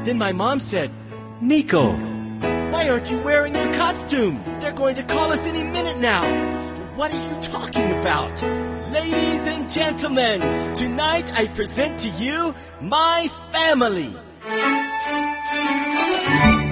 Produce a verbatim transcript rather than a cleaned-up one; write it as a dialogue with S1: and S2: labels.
S1: Then my mom said, "Nico, why aren't you wearing your costume? They're going to call us any minute now." "What are you talking about?" "Ladies and gentlemen, tonight I present to you my family."